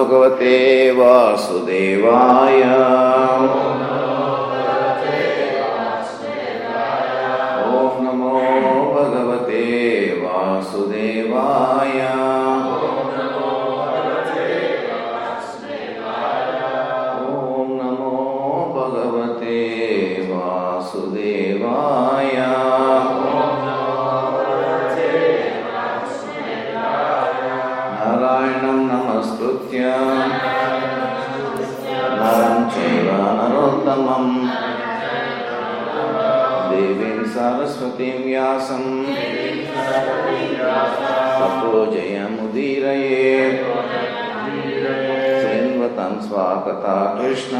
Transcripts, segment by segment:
भगवते वासुदेवाय। ओम नमो भगवते वासुदेवाय। ओम नमो भगवते वासुदेवाय। नारायणं नमस्कृत्य नरं चैव नरोत्तमं देवीं सरस्वतीं व्यासं ततो जयमुदीरयेत्। श्रीन्वतं स्वागता कृष्णा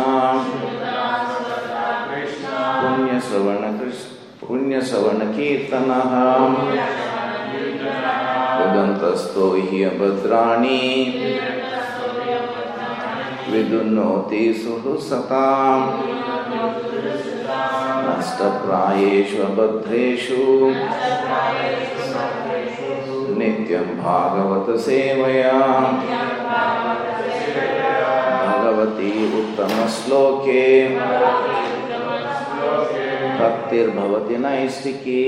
पुण्यश्रवणकीर्तनः उदन्तस्तो ह्यभद्राणि विदुनोति सुहृत्सताम्। नष्टप्रायेषु अभद्रेषु नित्यं भागवत सेवया। भगवती उत्तमश्लोके भक्तिर्भवति नैष्टिकी।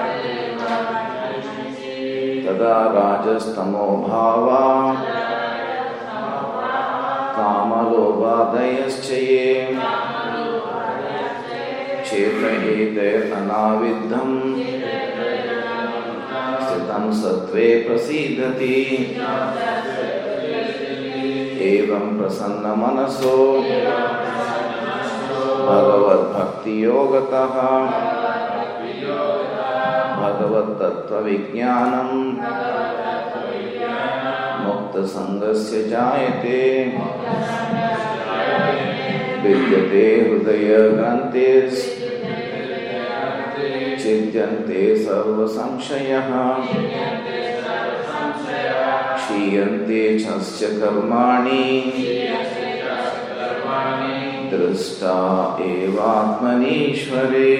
तदा राजस्तमो भावा कामलोभादयश्च ये क्षेत्रहेतैर्नाविद्धं स्थितं सत्त्वे प्रसीदति। एवं प्रसन्नमनसो भगवद्भक्तियोगतः भगवत्तत्त्वविज्ञानं मुक्तसङ्गस्य जायते। विद्यते हृदयग्रन्थिश्चिद्यन्ते सर्वसंशयः। क्षीयन्ते च कर्माणि दृष्टा एवात्मनीश्वरे।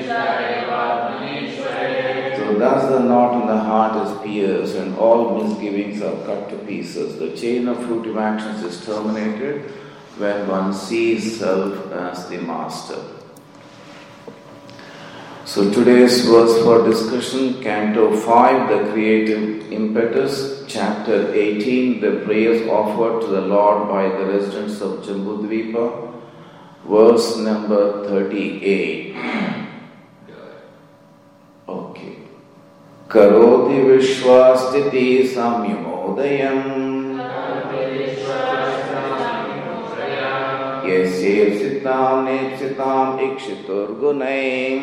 Thus the knot in the heart is pierced and all misgivings are cut to pieces. The chain of fruitive actions is terminated when one sees self as the master. So today's verse for discussion, Canto 5, the creative impetus, Chapter 18, the prayers offered to the Lord by the residents of Jambudvipa, verse number 38. Okay. करोति विश्वास्थिति संयमोदयम् यस्येप्सितां नेप्सितां इक्षितुर्गुणैः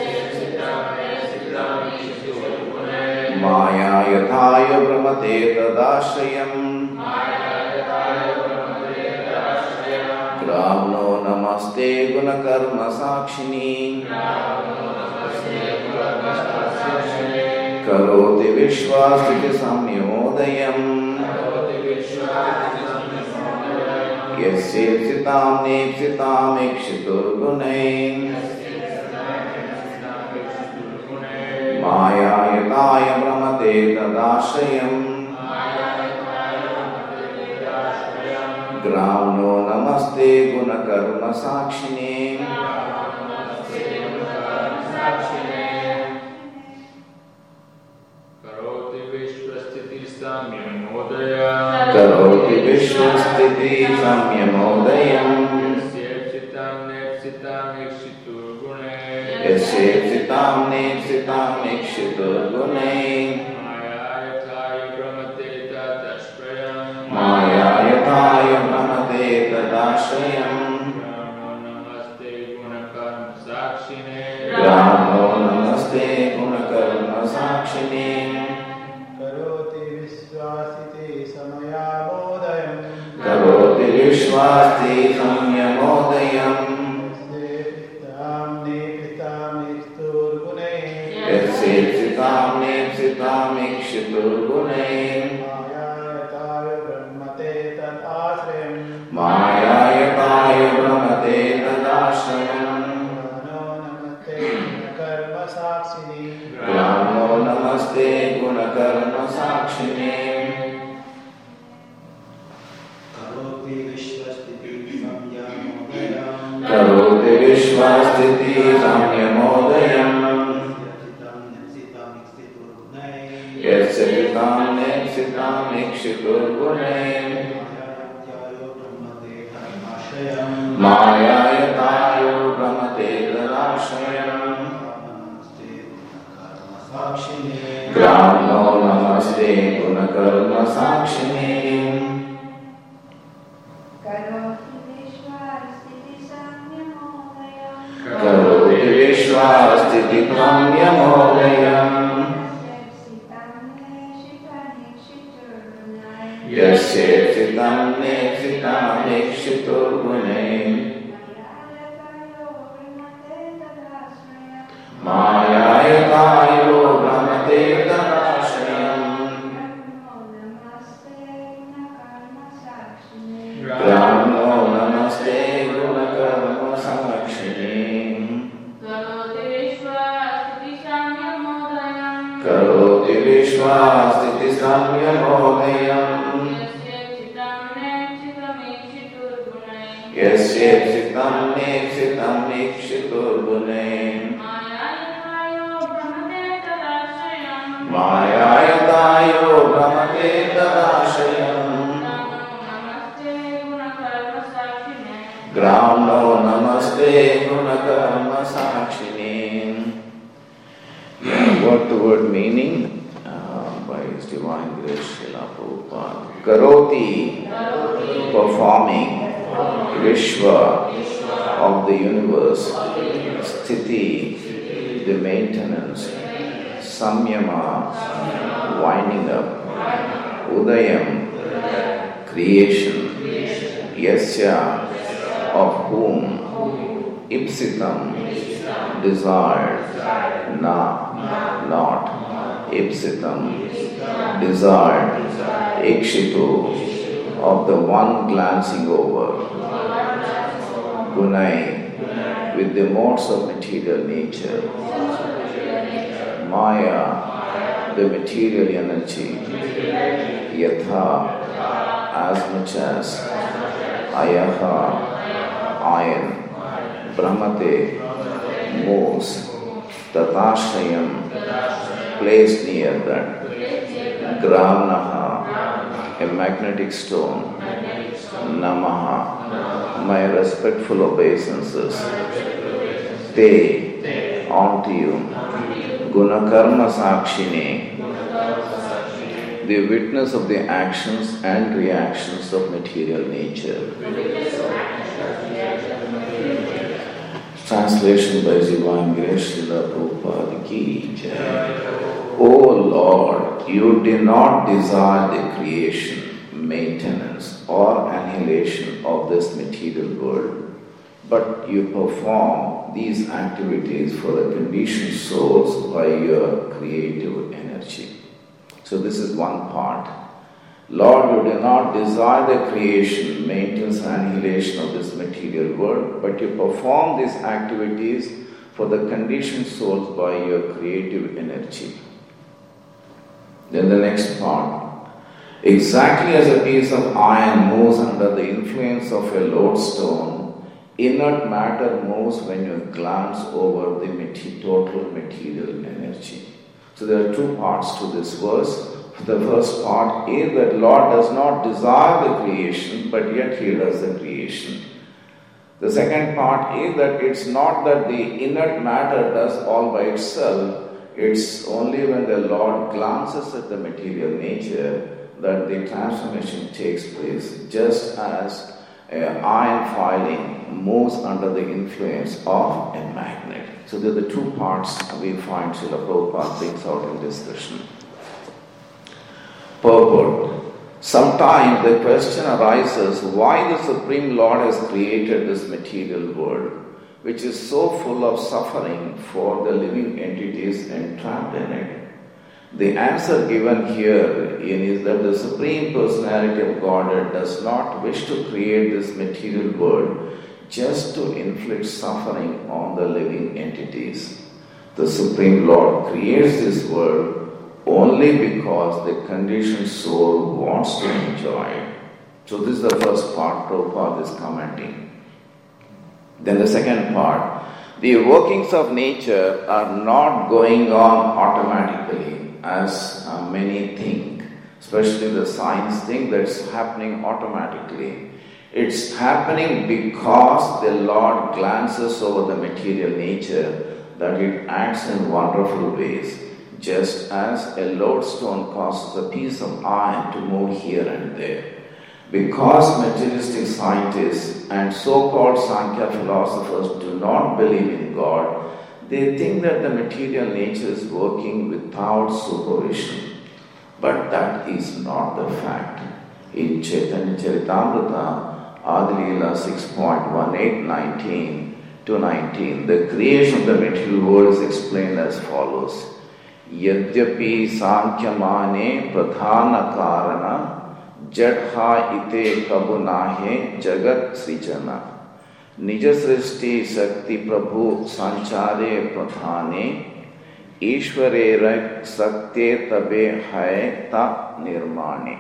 माया यथाय भ्रमते तदाश्रयम् ग्राम्नो नमस्ते गुणकर्म साक्षिणी करोति विश्वास्थिति संयमोदयम् यस्येप्सितां नेप्सितां इक्षितुर्गुणैः माया यथाय भ्रमते तदाश्रयम् ग्राम्नो नमस्ते गुणकर्म साक्षिणे। करोति विश्वस्थिति संयमोदयम् यस्येप्सितां नेप्सितां इक्षितुर्गुणैः माया यथाय भ्रमते तदाश्रयम् ग्राम्नो नमस्ते गुणकर्म साक्षिणे। करोति विश्वास्ति संयमोदयम् यस्येप्सितां नेप्सितां इक्षितुर्गुणैः माया यथाय भ्रमते तदाश्रयम् ग्राम्नो नमस्ते गुणकर्म साक्षिणे। Karoti Vishwasthiti Samyamodayam Yasya Chitam Neksitam Nikshitur Gunay Mayayatayo Brahmate Darashayam Gramo Namaste Gunakarma Sakshini Karoti Vishwasthiti Samyamodayam Yasya Chitam Neksitam Nikshitur Gunay Mayayatayo Brahmate Darashayam Gramo Namaste Gunakarma Sakshini Karoti Vishwasthiti Samyamodayam Yasya Chitam Neksitam Nikshitur Gunay Mayayatayo Brahmate Darashayam Gramo Namaste Gunakarma Sakshini. What the word meaning? By His Divine Grace Srila Prabhupada. Karoti, performing, Vishwa, of the universe, Sthiti, the maintenance, Samyama, winding up, Udayam, creation, Yasya, of whom, Ipsitam, desired, na, not, Ipsitam, desired, Ikshitu, of the one glancing over, Gunai, with the modes of material nature, Maya, the material energy, Yatha, as much as, Ayaha, iron, Brahmate, moves, Tatashayam, placed near that, Gramnaha, a magnetic stone, Namaha, my respectful obeisances, Te, unto you, Gunakarma Sakshini, the witness of the actions and reactions of material nature. Translation by Divine Grace Srila Prabhupada Ki Jai. O Lord, you do not desire the creation, maintenance or annihilation of this material world, but you perform these activities for the conditioned souls by your creative energy. So this is one part. Lord, you do not desire the creation, maintenance and annihilation of this material world, but you perform these activities for the conditioned souls by your creative energy. Then the next part. Exactly as a piece of iron moves under the influence of a lodestone, inert matter moves when you glance over the total material energy. So there are two parts to this verse. The first part is that Lord does not desire the creation, but yet He does the creation. The second part is that it's not that the inert matter does all by itself, it's only when the Lord glances at the material nature that the transformation takes place, just as iron filing moves under the influence of a magnet. So there are the two parts we find Srila Prabhupada brings out in discussion. Purport. Sometimes the question arises why the Supreme Lord has created this material world, which is so full of suffering for the living entities entrapped in it. The answer given here is that the Supreme Personality of Godhead does not wish to create this material world just to inflict suffering on the living entities. The Supreme Lord creates this world only because the conditioned soul wants to enjoy it. So this is the first part Prabhupada is commenting. Then the second part, the workings of nature are not going on automatically as many think, especially the science think that's happening automatically. It's happening because the Lord glances over the material nature that it acts in wonderful ways, just as a lodestone causes a piece of iron to move here and there. Because materialistic scientists and so-called Sankhya philosophers do not believe in God, they think that the material nature is working without supervision. But that is not the fact. In Chaitanya Charitamrita, Adilila 6.18, 19 to 19, the creation of the material world is explained as follows. Yadyapi Sankhyamane Pradhana Karana Jadha ite kabunahe jagat srijana Nija srishti sakti prabhu sanchare pradhane Ishvare sakte tabe hai ta nirmane.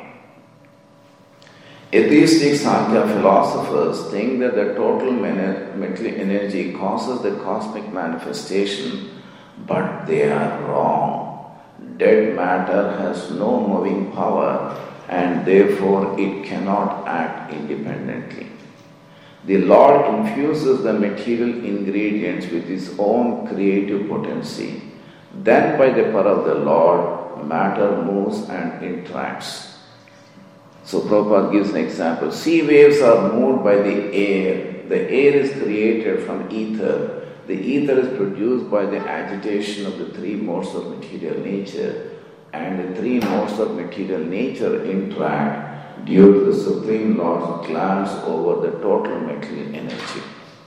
Atheistic Sankhya philosophers think that the total mental energy causes the cosmic manifestation, but they are wrong. Dead matter has no moving power, and therefore it cannot act independently. The Lord infuses the material ingredients with His own creative potency. Then by the power of the Lord, matter moves and interacts. So Prabhupada gives an example. Sea waves are moved by the air. The air is created from ether. The ether is produced by the agitation of the three modes of material nature. And the three modes of material nature interact due to the Supreme Lord's glance over the total material energy.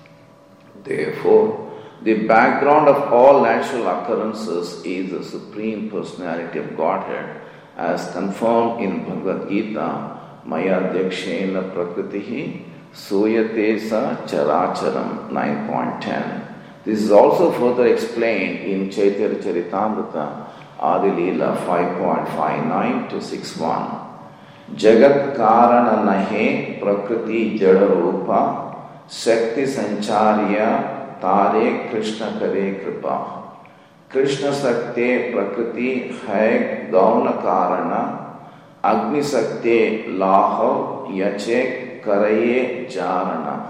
Therefore, the background of all natural occurrences is the Supreme Personality of Godhead, as confirmed in Bhagavad Gita, Maya Dhyakshen Prakritihi Suyate Sa Characharam 9.10. This is also further explained in Chaitanya Charitamrita, Adilila 5.59 to 6.1. Jagat Karana Nahe Prakriti Jada Rupa Shakti Sancharya Tare Krishna Kare Kripa. Krishna Sakte Prakriti Hai Gauna Karana Agni Sakte Lahav Yache Karaye Jarana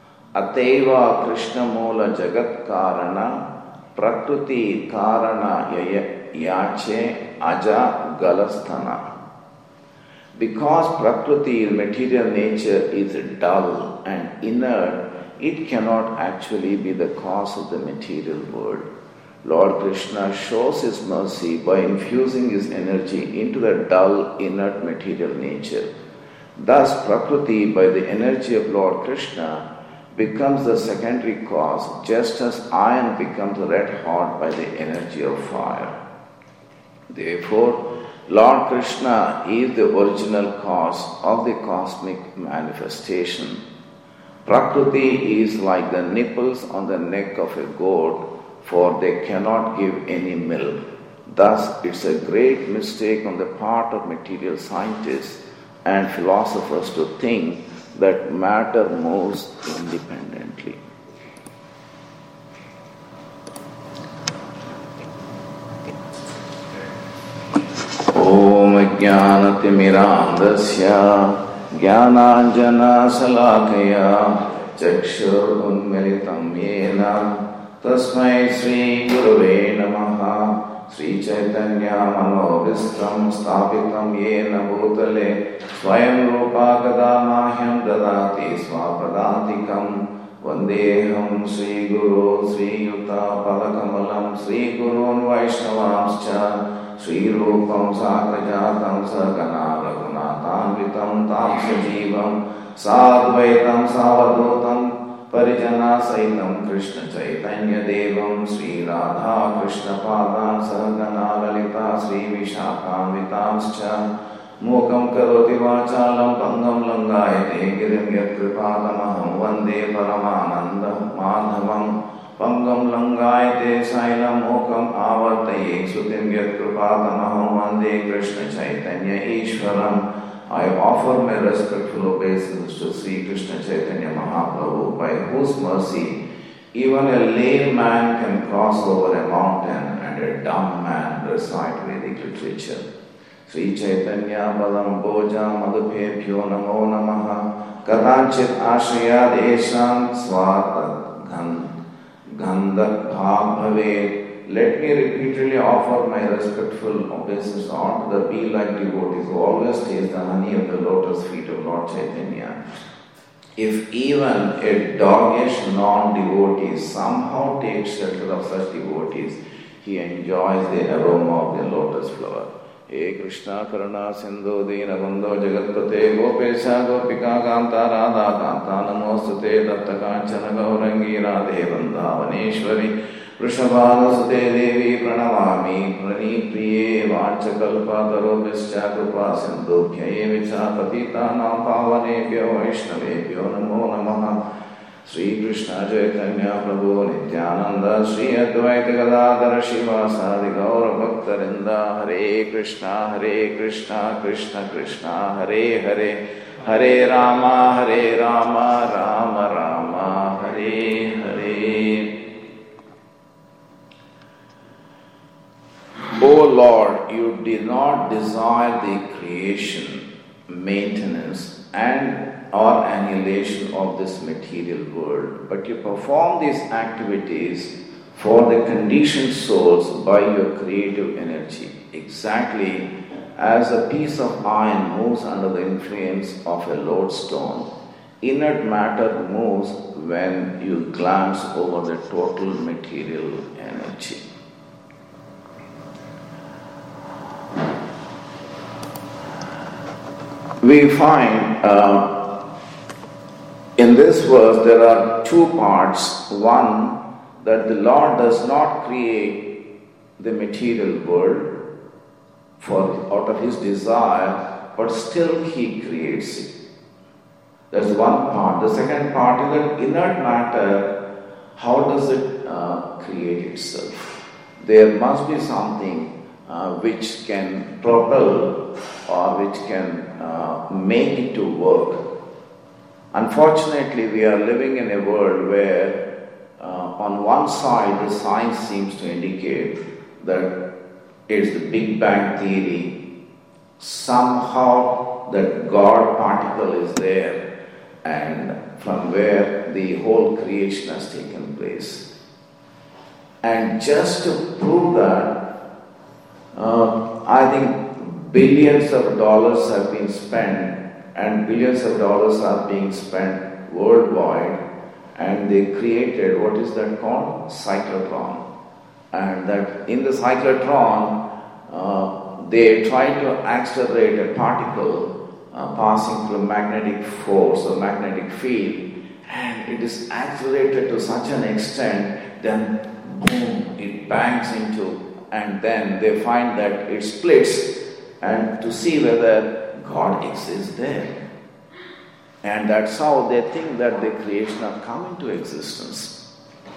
Ateva Krishna Mola Jagat Karana Prakriti Karana Yache Aja Galasthana. Because Prakriti, material nature, is dull and inert, it cannot actually be the cause of the material world. Lord Krishna shows His mercy by infusing His energy into the dull, inert material nature. Thus, Prakriti, by the energy of Lord Krishna, becomes the secondary cause, just as iron becomes red hot by the energy of fire. Therefore, Lord Krishna is the original cause of the cosmic manifestation. Prakriti is like the nipples on the neck of a goat, for they cannot give any milk. Thus, it's a great mistake on the part of material scientists and philosophers to think that matter moves independently. Om Jnanatimmirandasya Jnananjana Salakaya Chakshur Unmilitam Yena Tasmai Sri Gurave Namaha Sri Chaitanya Manobhistam Sthapitam Yena Bhutale Swayam Rupa Kadamahyam Dadati Swapadantikam Vandeham Sri Guru Sri Yuta Padakamalam Sri Gurun Vaishnavamscha Sri Rupam Sakrajatam Sagana Raghunatanvitam Tam Sajivam Sadvaitam Savadotam Parijana Saitam Krishna Chaitanya Devam Sri Radha Krishna Padam Sagana Lalita Sri Vishakam Mukam Karoti Vachalam Pangam Langayate Girim Yat Kripadamaham Vande Paramananda Madhavam Pangam Langayate Sailam Mukam Avartaye Sutim Yat Kripadamaham Vande Krishna Chaitanya Ishvaram I offer my respectful obeisance to Sri Krishna Chaitanya Mahaprabhu, by whose mercy even a lame man can cross over a mountain and a dumb man recite Vedic literature. Sri Chaitanya Padam Boja Madhupebhyo Namo Namaha Kadanchit Ashriyad Eshan Swata Gandha Bhave. Let me repeatedly offer my respectful obeisance unto the bee-like devotees who always taste the honey of the lotus feet of Lord Chaitanya. If even a doggish non-devotee somehow takes shelter of such devotees, he enjoys the aroma of the lotus flower. He Krishna Karuna Sindhu Dinabandho Jagatpate Gopesha Gopika Kanta Radha Kanta Namostute Datta Kanchana Gaurangi Radhe Vandavaneshwari Vrishabhana Sute Devi Pranamami Prani Priye Vanchakalpa Tarobhischa Krupa Sindhu Bhyaye Vicha Patita Nam Pavanebhyo Vaishnavebhyo Namo Namaha Sri Krishna Chaitanya Prabhu Nityananda Sri Advaita Gadadhara Shivasadi Gaura Bhaktarinda Hare Krishna Krishna Krishna Hare Hare Hare Rama Rama Rama Hare Hare. O Lord, you did not desire the creation, maintenance and or annihilation of this material world, but you perform these activities for the conditioned souls by your creative energy, exactly as a piece of iron moves under the influence of a lodestone. Inert matter moves when you glance over the total material energy. We find in this verse there are two parts. One, that the Lord does not create the material world out of His desire, but still He creates it. That's one part. The second part is that inert matter, how does it create itself? There must be something which can propel or which can make it to work. Unfortunately, we are living in a world where on one side the science seems to indicate that it's the Big Bang theory, somehow that God particle is there and from where the whole creation has taken place. And just to prove that, I think billions of dollars have been spent and billions of dollars are being spent worldwide, and they created, what is that called? Cyclotron. And that in the cyclotron, they try to accelerate a particle passing through magnetic force or magnetic field, and it is accelerated to such an extent, then boom, it bangs into, and then they find that it splits, and to see whether God exists there. And that's how they think that the creation has come into existence.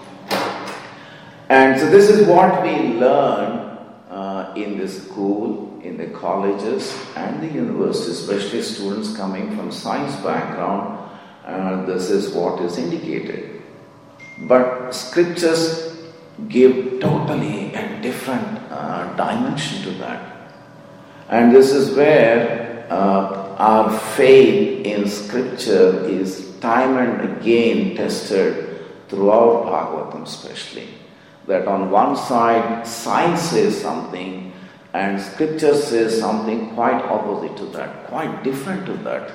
And so this is what we learn in the school, in the colleges and the universities, especially students coming from science background. This is what is indicated. But scriptures give totally a different dimension to that. And this is where our faith in scripture is time and again tested throughout Bhagavatam especially. That on one side science says something and scripture says something quite opposite to that, quite different to that.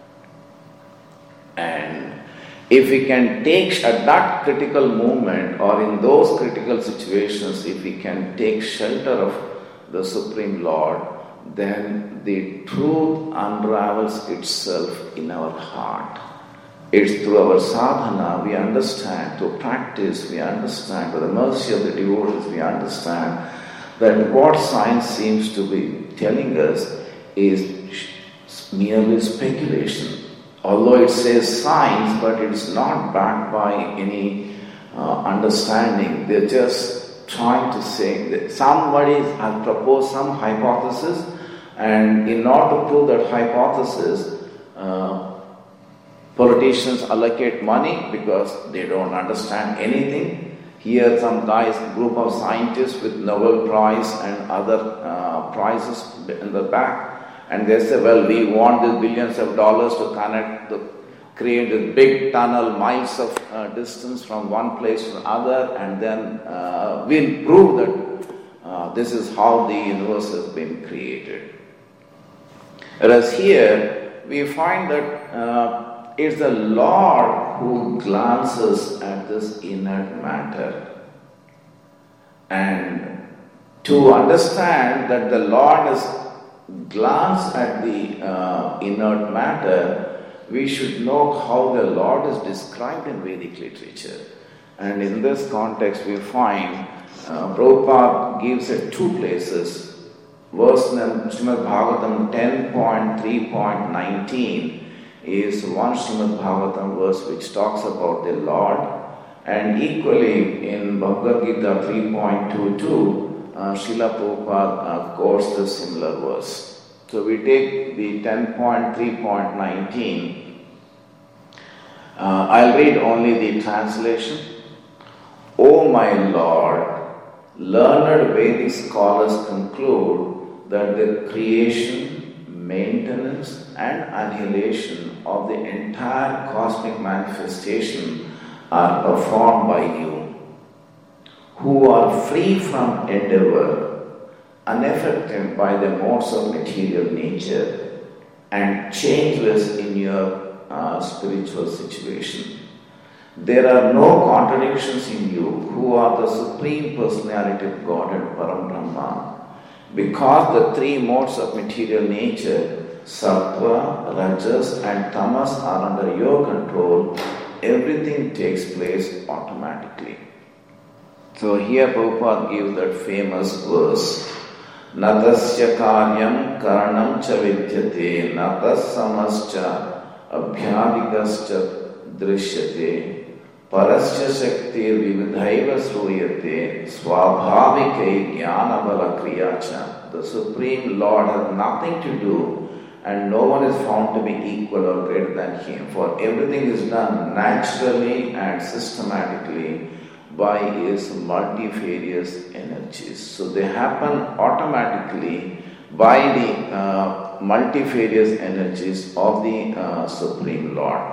And if we can take at that critical moment or in those critical situations, if we can take shelter of the Supreme Lord, then the truth unravels itself in our heart. It's through our sadhana we understand, through practice we understand, through the mercy of the devotees we understand that what science seems to be telling us is merely speculation. Although it says science, but it's not backed by any understanding. They're just trying to say that somebody has proposed some hypothesis, And in order to prove that hypothesis, politicians allocate money because they don't understand anything. Here some guys, group of scientists with Nobel Prize and other prizes in the back, and they say, well, we want these billions of dollars to create a big tunnel, miles of distance from one place to another, and then we'll prove that this is how the universe has been created. Whereas here, we find that it's the Lord who glances at this inert matter. And to understand that the Lord has glanced at the inert matter, we should know how the Lord is described in Vedic literature. And in this context, we find Prabhupada gives it two places. Verse Srimad Bhagavatam 10.3.19 is one Srimad Bhagavatam verse which talks about the Lord, and equally in Bhagavad Gita 3.22, Srila Prabhupada quotes the similar verse. So we take the 10.3.19. I'll read only the translation. O my Lord, learned Vedic scholars conclude that the creation, maintenance and annihilation of the entire cosmic manifestation are performed by you, who are free from endeavor, unaffected by the modes of material nature, and changeless in your spiritual situation. There are no contradictions in you, who are the Supreme Personality of Godhead, Param Brahman. Because the three modes of material nature, Sattva, Rajas and Tamas, are under your control, everything takes place automatically. So here Prabhupada gives that famous verse, Natasya karyam karanam cha vidyate, natas samascha abhyadikascha drishyate, parasya shakti vividhaiva sruyate, swabhavikai jnana bala kriyacha. The Supreme Lord has nothing to do, and no one is found to be equal or greater than Him, for everything is done naturally and systematically by His multifarious energies. So they happen automatically by the multifarious energies of the Supreme Lord.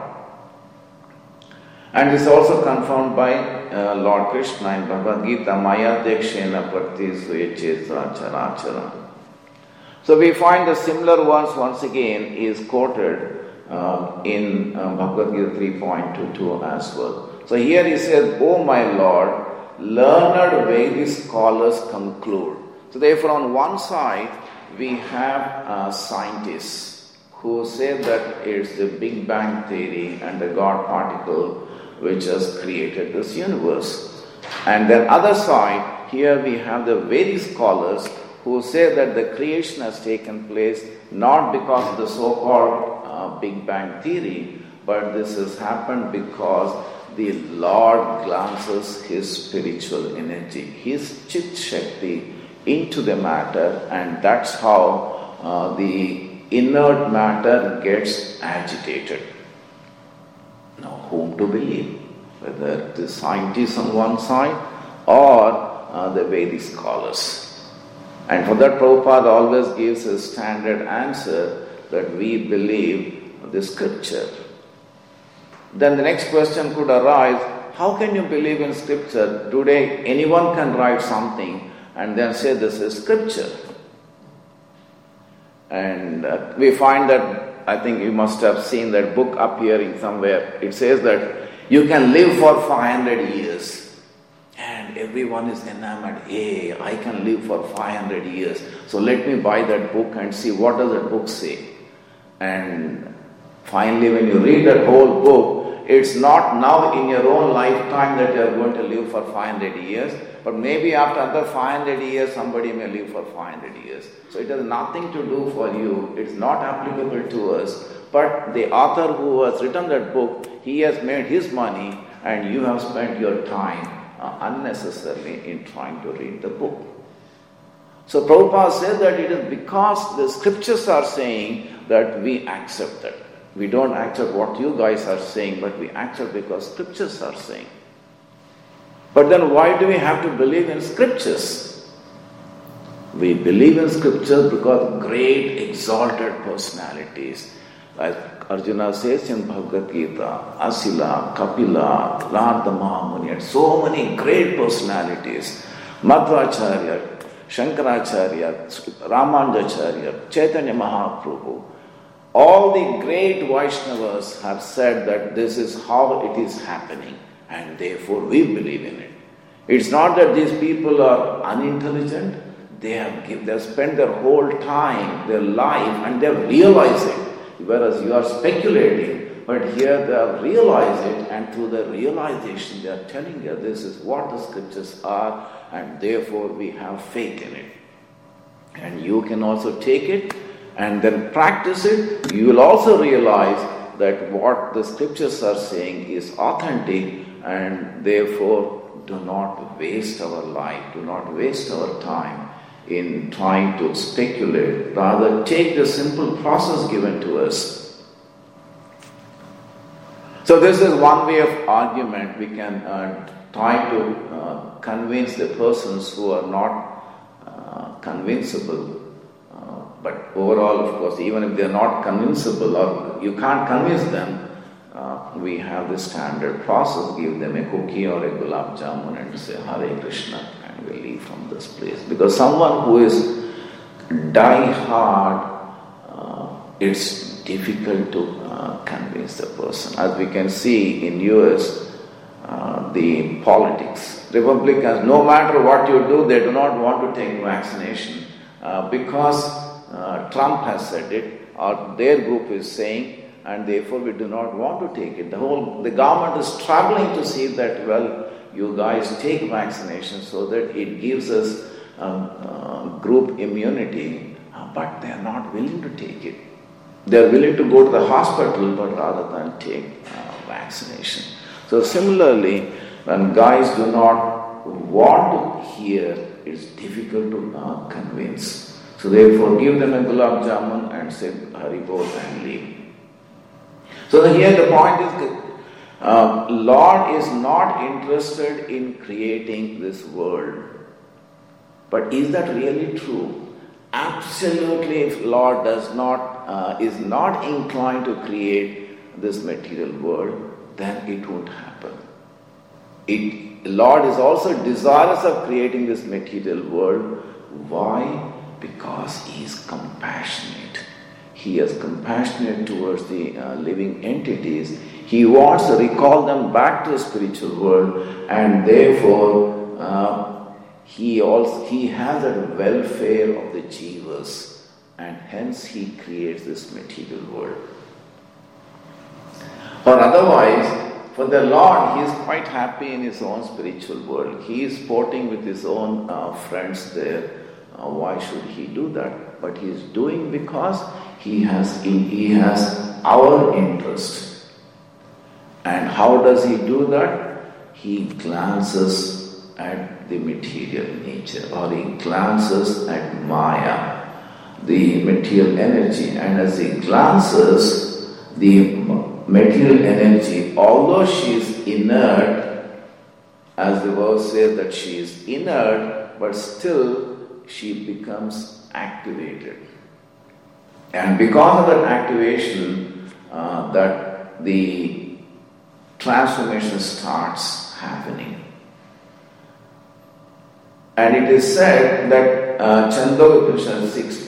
And this is also confirmed by Lord Krishna in Bhagavad Gita, Maya Dekshena Prati Suyachesa Charachara. So we find the similar verse once again is quoted in Bhagavad Gita 3.22 as well. So here he says, O my Lord, learned Vedic scholars conclude. So therefore on one side we have scientists who say that it's the Big Bang theory and the God particle which has created this universe. And then other side, here we have the Vedic scholars who say that the creation has taken place not because of the so-called Big Bang theory, but this has happened because the Lord glances His spiritual energy, His Chit Shakti into the matter, and that's how the inert matter gets agitated. Now, whom to believe? Whether the scientists on one side or the Vedic scholars. And for that, Prabhupada always gives a standard answer that we believe the scripture. Then the next question could arise, how can you believe in scripture? Today, anyone can write something and then say this is scripture. And we find that, I think you must have seen that book appearing somewhere. It says that you can live for 500 years. And everyone is enamored. Hey, I can live for 500 years. So let me buy that book and see what does that book say. And finally, when you read that whole book, it's not now in your own lifetime that you are going to live for 500 years, but maybe after another 500 years, somebody may live for 500 years. So it has nothing to do for you. It's not applicable to us. But the author who has written that book, he has made his money, and you have spent your time unnecessarily in trying to read the book. So Prabhupada said that it is because the scriptures are saying that we accept that. We don't accept what you guys are saying, but we accept because scriptures are saying. But then why do we have to believe in scriptures? We believe in scriptures because great exalted personalities, like Arjuna says in Bhagavad Gita, Asila, Kapila, Narada Mahamuni, and so many great personalities, Madhvacharya, Shankaracharya, Ramanujacharya, Chaitanya Mahaprabhu, all the great Vaishnavas have said that this is how it is happening, and therefore we believe in it. It's not that these people are unintelligent, they have spent their whole time, their life, and they have realized it. Whereas you are speculating, but here they have realized it, and through the realization they are telling you this is what the scriptures are, and therefore we have faith in it. And you can also take it and then practice it. You will also realize that what the scriptures are saying is authentic, and therefore do not waste our life, do not waste our time in trying to speculate. Rather, take the simple process given to us. So this is one way of argument. We can try to convince the persons who are not convincible. But overall, of course, even if they are not convincible or you can't convince them, we have the standard process. Give them a cookie or a gulab jamun and say Hare Krishna, and we leave from this place. Because someone who is die hard, it's difficult to convince the person. As we can see in US, the politics, Republicans, no matter what you do, they do not want to take vaccination because Trump has said it, or their group is saying, and therefore we do not want to take it. The government is struggling to see that, well, you guys take vaccination so that it gives us group immunity, but they are not willing to take it. They are willing to go to the hospital, but rather than take vaccination. So similarly, when guys do not want to hear, it's difficult to convince. So therefore, give them a gulab jamun and say Hari Bol and leave. So here the point is that Lord is not interested in creating this world. But is that really true? Absolutely, if Lord is not inclined to create this material world, then it won't happen. Lord is also desirous of creating this material world. Why? Because He is compassionate. He is compassionate towards the living entities. He wants to recall them back to the spiritual world, and therefore He has a welfare of the jivas, and hence He creates this material world. Or otherwise, for the Lord, He is quite happy in His own spiritual world. He is sporting with His own friends there. Why should He do that? But He is doing because He has our interest. And how does He do that? He glances at the material nature, or He glances at Maya, the material energy. And as He glances, the material energy, although she is inert, as the verse says that she is inert, but still she becomes activated. And because of that activation, that the transformation starts happening. And it is said that Chandogya Upanishad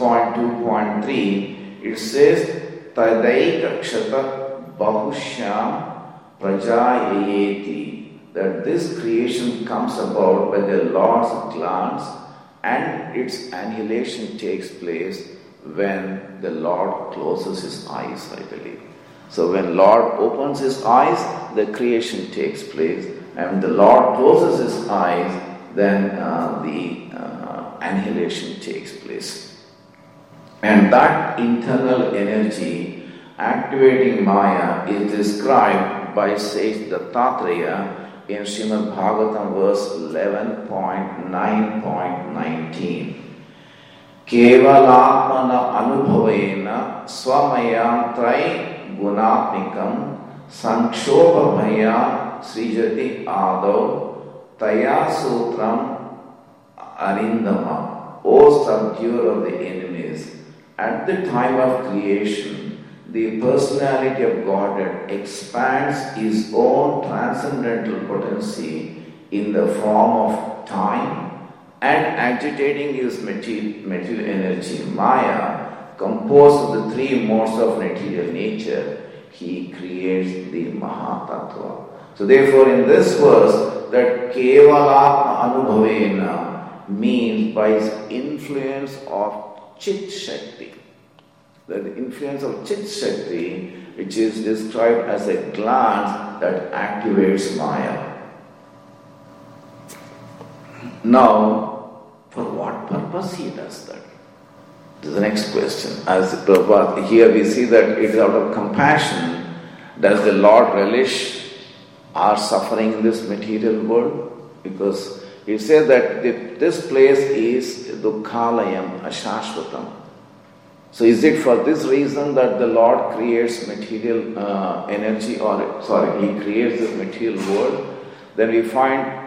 6.2.3, it says, Tadaika Kshata Bahushyam Prajayayeti, that this creation comes about by the Lord's glance, and its annihilation takes place when the Lord closes His eyes, I believe. So when Lord opens His eyes, the creation takes place, and when the Lord closes His eyes, then the annihilation takes place. And that internal energy activating Maya is described by Sage Dattatreya in Srimad Bhagavatam verse 11.9.19. Kevalatmana anubhavena swamayam trai gunatmikam sankshopa srijati adau taya sutram arindama. O subduer of the enemies, at the time of creation, the personality of Godhead expands his own transcendental potency in the form of time and agitating his material energy, Maya, composed of the three modes of material nature, he creates the Mahatattva. So therefore in this verse, that Kevalatma Anubhavena means by his influence of Chit Shakti. The influence of Chit Shakti, which is described as a glance that activates Maya. Now, for what purpose he does that? This is the next question. As Prabhupada, here we see that it is out of compassion. Does the Lord relish our suffering in this material world? Because he says that this place is Dukkhalayam Ashashvatam. So is it for this reason that the Lord creates material energy, he creates this material world? Then we find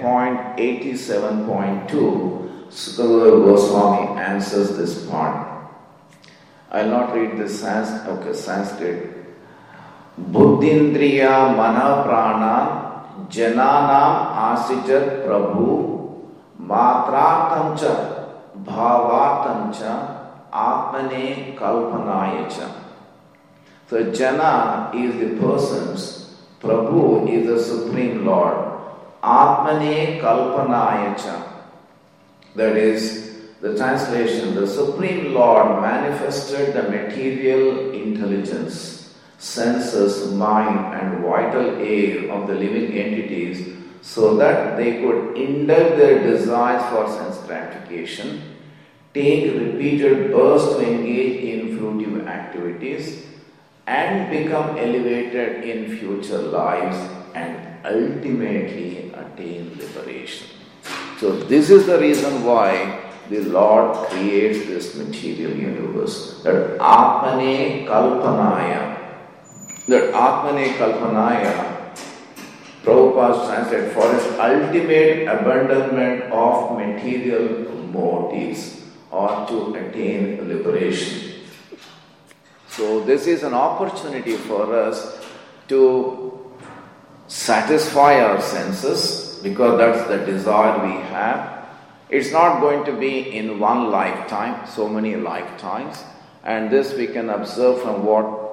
10.87.2, Sukadeva Goswami answers this part. I will not read this Sanskrit. Buddhindriya mana prana jananam asijat prabhu matratamcha bhavatamcha atmane kalpanayacha. So Jana is the persons, Prabhu is the Supreme Lord, Atmane kalpanayacha. That is the translation, the Supreme Lord manifested the material intelligence, senses, mind and vital air of the living entities so that they could indulge their desires for sense gratification, take repeated bursts to engage in fruitive activities and become elevated in future lives and ultimately attain liberation. So this is the reason why the Lord creates this material universe. That Atmane Kalpanaya. That Atmane Kalpanaya, Prabhupada translated for his ultimate abandonment of material motives or to attain liberation. So this is an opportunity for us to satisfy our senses, because that's the desire we have. It's not going to be in one lifetime, so many lifetimes. And this we can observe from what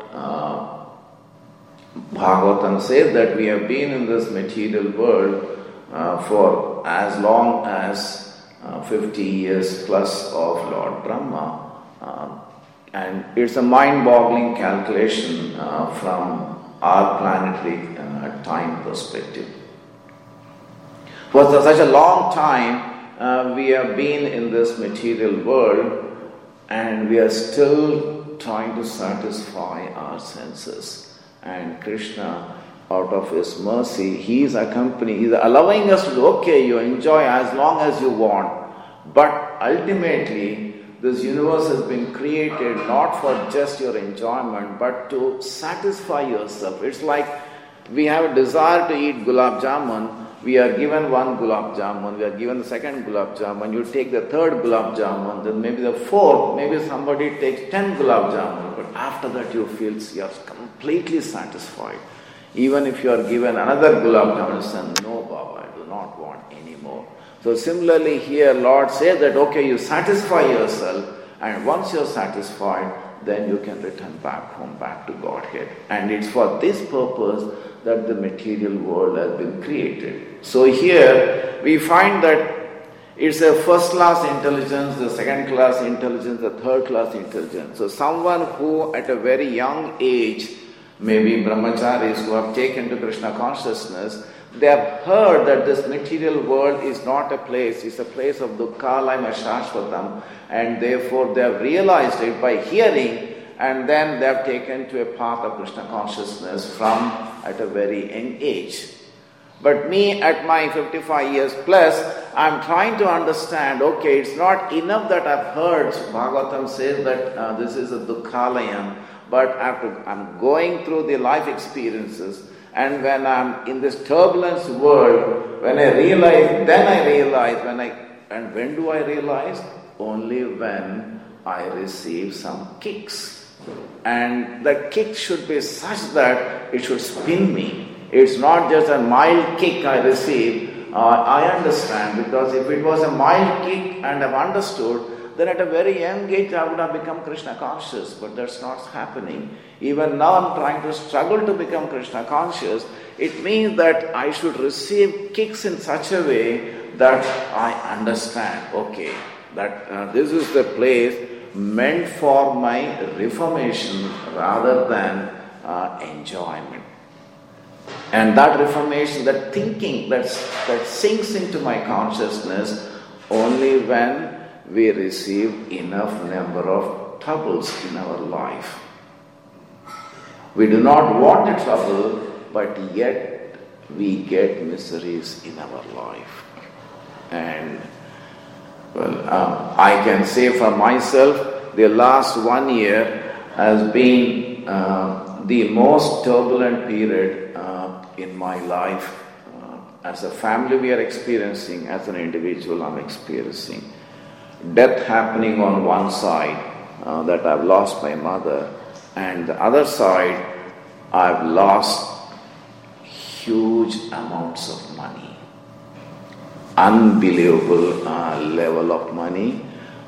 Bhagavatam says, that we have been in this material world for as long as 50 years plus of Lord Brahma. And it's a mind-boggling calculation from our planetary time perspective. For such a long time, we have been in this material world and we are still trying to satisfy our senses. And Krishna, out of his mercy, he is allowing us to, okay, you enjoy as long as you want. But ultimately, this universe has been created not for just your enjoyment, but to satisfy yourself. It's like we have a desire to eat gulab jamun. We are given one gulab jamun, we are given the second gulab jamun, you take the third gulab jamun, then maybe the fourth, maybe somebody takes 10 gulab jamun, but after that you feel you are completely satisfied. Even if you are given another gulab jamun, you say, no Baba, I do not want any more. So similarly here Lord says that okay, you satisfy yourself, and once you are satisfied, then you can return back home, back to Godhead. And it's for this purpose that the material world has been created. So here we find that it's a first class intelligence, the second class intelligence, the third class intelligence. So someone who at a very young age, maybe brahmacharis who have taken to Krishna consciousness, they have heard that this material world is not a place, it's a place of dukkhalayam ashashvatam, and therefore they have realized it by hearing, and then they have taken to a path of Krishna consciousness from at a very young age. But me at my 55 years plus, I'm trying to understand, okay, it's not enough that I've heard Bhagavatam says that this is a Dukkhalayam, but I'm going through the life experiences, and when I'm in this turbulence world, when I realize, and when do I realize? Only when I receive some kicks. And the kick should be such that it should spin me. It's not just a mild kick I receive. I understand, because if it was a mild kick and I've understood, then at a very young age I would have become Krishna conscious, but that's not happening. Even now I'm trying to struggle to become Krishna conscious. It means that I should receive kicks in such a way that I understand, okay, that this is the place meant for my reformation rather than enjoyment. And that reformation, that thinking that sinks into my consciousness only when we receive enough number of troubles in our life. We do not want the trouble, but yet we get miseries in our life. And I can say for myself, the last 1 year has been the most turbulent period in my life. As a family we are experiencing, as an individual I'm experiencing. Death happening on one side, that I've lost my mother, and the other side, I've lost huge amounts of money. Unbelievable level of money.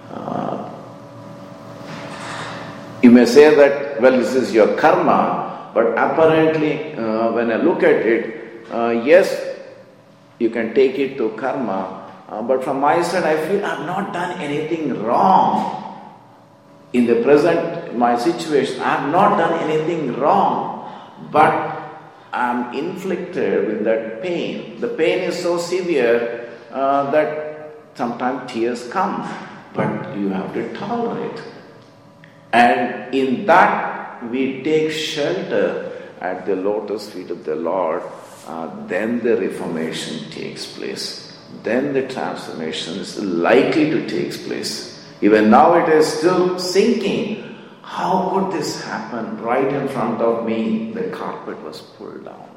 You may say that, well, this is your karma, but apparently when I look at it, yes, you can take it to karma, but from my side I feel I've not done anything wrong. In the present, my situation, I have not done anything wrong, but I'm inflicted with that pain. The pain is so severe that sometimes tears come, but you have to tolerate. And in that, we take shelter at the lotus feet of the Lord. Then the reformation takes place. Then the transformation is likely to take place. Even now it is still sinking. How could this happen? Right in front of me, the carpet was pulled down.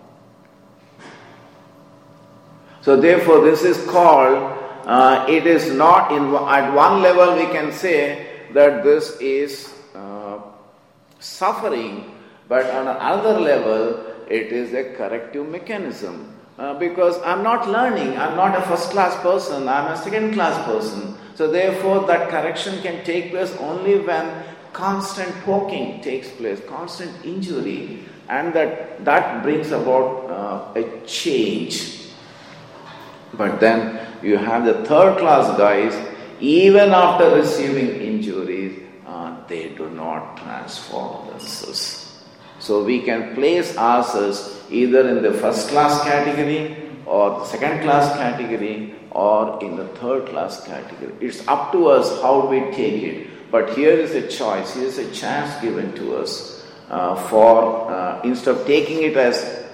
So therefore this is called, it is not, at one level we can say that this is suffering, but on another level it is a corrective mechanism. Because I'm not learning, I'm not a first class person, I'm a second class person. So therefore that correction can take place only when constant poking takes place, constant injury, and that brings about a change. But then you have the third class guys, even after receiving injuries, they do not transform themselves. So we can place ourselves either in the first class category or the second class category or in the third class category. It's up to us how we take it. But here is a choice, here is a chance given to us instead of taking it as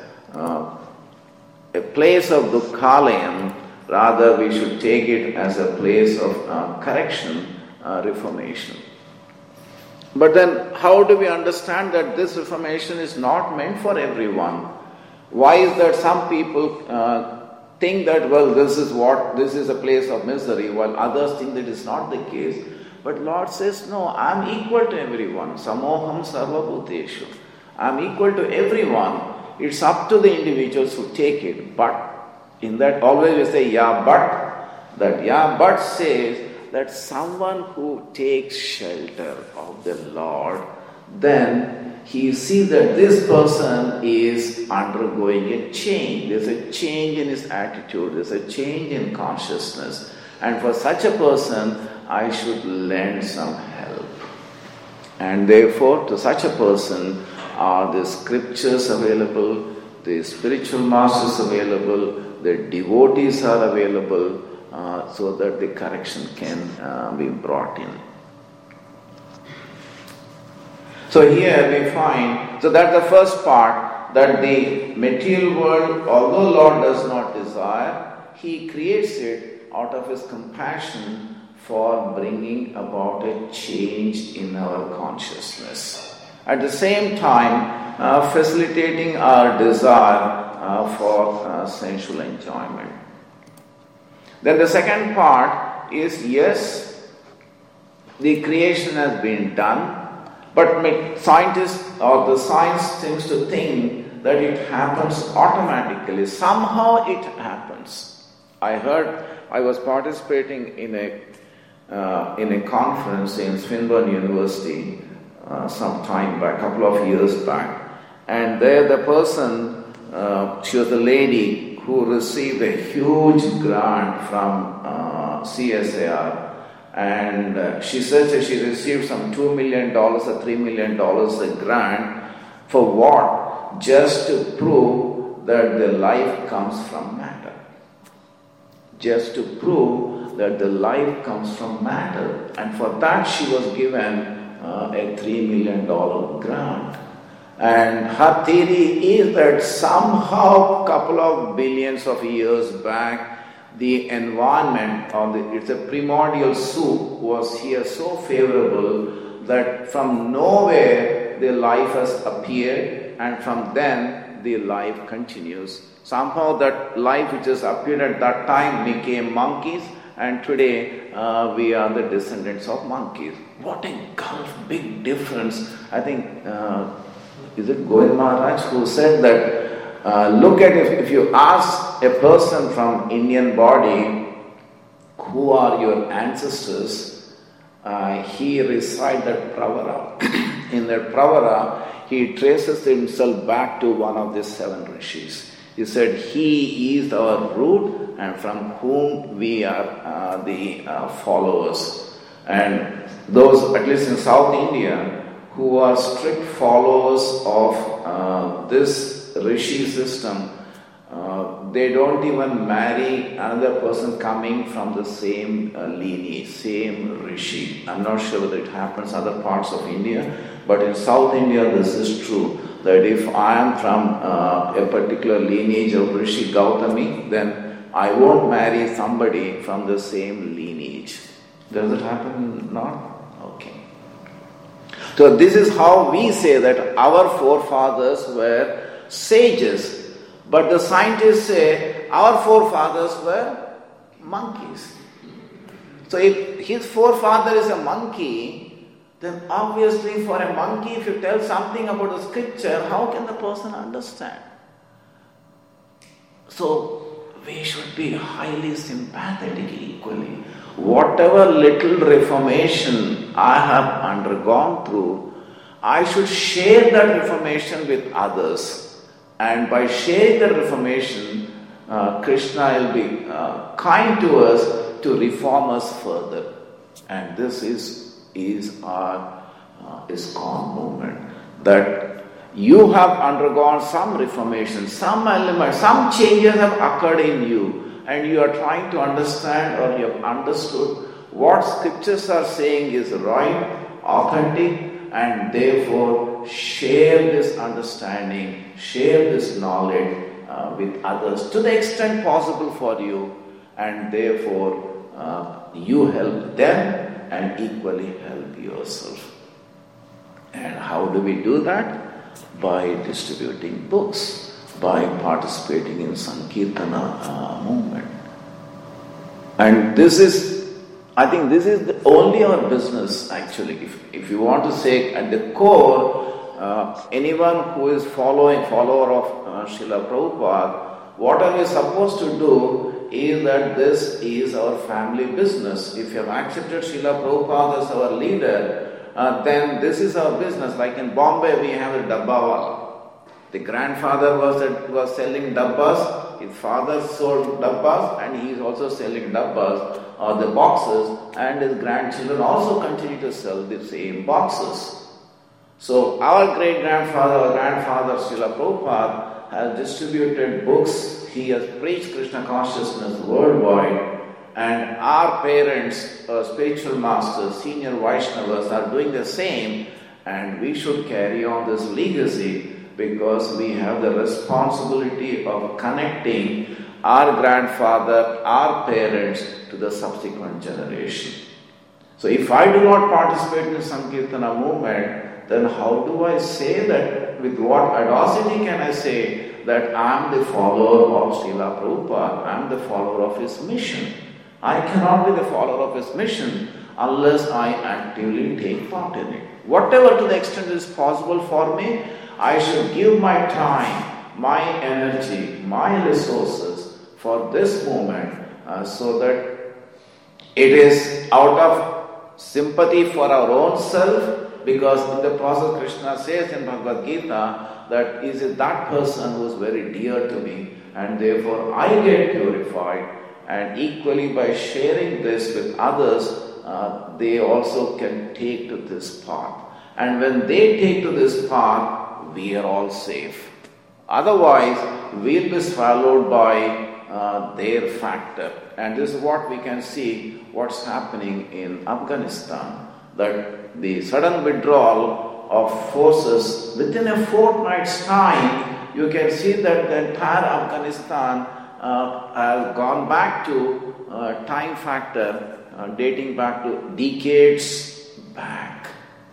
a place of dukkhalayam, rather we should take it as a place of correction, reformation. But then how do we understand that this reformation is not meant for everyone? Why is that some people think that, well, this is a place of misery, while others think that it's not the case? But Lord says, no, I'm equal to everyone. Samoham sarvabhuteshu. I'm equal to everyone. It's up to the individuals who take it. But in that always we say, yeah, but. That yeah, but says that someone who takes shelter of the Lord, then he sees that this person is undergoing a change. There's a change in his attitude, there's a change in consciousness. And for such a person, I should lend some help. And therefore, to such a person are the scriptures available, the spiritual masters available, the devotees are available, so that the correction can be brought in. So here we find, so that's the first part, that the material world, although Lord does not desire, He creates it out of His compassion for bringing about a change in our consciousness. At the same time, facilitating our desire for sensual enjoyment. Then the second part is, yes, the creation has been done, but scientists or the science tends to think that it happens automatically. Somehow it happens. I was participating in a conference in Swinburne University some time back, a couple of years back, and there the person, she was a lady who received a huge grant from CSIR, and she said that she received some $2 million or $3 million a grant for what? Just to prove that the life comes from matter. Just to prove that the life comes from matter. And for that she was given a $3 million grant. And her theory is that somehow couple of billions of years back, the environment, it's a primordial soup, was here so favorable that from nowhere the life has appeared, and from then the life continues. Somehow that life which has appeared at that time became monkeys, and today we are the descendants of monkeys. What a gulf, big difference. I think, is it Govind Maharaj who said that, look at if you ask a person from Indian body, who are your ancestors, he recites that pravara. In that pravara, he traces himself back to one of the 7 rishis. He said, he is our root and from whom we are the followers. And those, at least in South India, who are strict followers of this rishi system, they don't even marry another person coming from the same lineage, same rishi. I'm not sure whether it happens in other parts of India, but in South India this is true, that if I am from a particular lineage of Rishi Gautami, then I won't marry somebody from the same lineage. Does it happen? Not? Okay. So this is how we say that our forefathers were sages. But the scientists say our forefathers were monkeys. So if his forefather is a monkey, then obviously for a monkey, if you tell something about the scripture, how can the person understand? So we should be highly sympathetic equally. Whatever little reformation I have undergone through, I should share that reformation with others. And by sharing the reformation, Krishna will be kind to us to reform us further. And this is our ISKCON movement. That you have undergone some reformation, some element, some changes have occurred in you, and you are trying to understand, or you have understood what scriptures are saying is right, authentic, and therefore share this understanding, share this knowledge with others to the extent possible for you, and therefore you help them and equally help yourself. And how do we do that? By distributing books, by participating in Sankirtana movement. And this is, I think this is only our business actually. If you want to say at the core, anyone who is follower of Srila Prabhupada, what are we supposed to do is that this is our family business. If you have accepted Srila Prabhupada as our leader, then this is our business. Like in Bombay, we have a dabbawala. The grandfather was selling dabbas, his father sold dabbas, and he is also selling dabbas, or the boxes, and his grandchildren also continue to sell the same boxes. So our great-grandfather or grandfather, Srila Prabhupada, has distributed books. He has preached Krishna consciousness worldwide. And our parents, spiritual masters, senior Vaishnavas are doing the same, and we should carry on this legacy because we have the responsibility of connecting our grandfather, our parents to the subsequent generation. So if I do not participate in the Sankirtana movement, then how do I say that, with what audacity can I say that I am the follower of Srila Prabhupada, I am the follower of his mission? I cannot be the follower of his mission unless I actively take part in it. Whatever to the extent is possible for me, I should give my time, my energy, my resources for this movement so that it is out of sympathy for our own self, because in the process Krishna says in Bhagavad Gita that is it that person who is very dear to me, and therefore I get purified, and equally by sharing this with others, they also can take to this path. And when they take to this path, we are all safe. Otherwise, we'll be swallowed by their factor. And this is what we can see what's happening in Afghanistan, that the sudden withdrawal of forces within a fortnight's time, you can see that the entire Afghanistan has gone back to time factor dating back to decades back.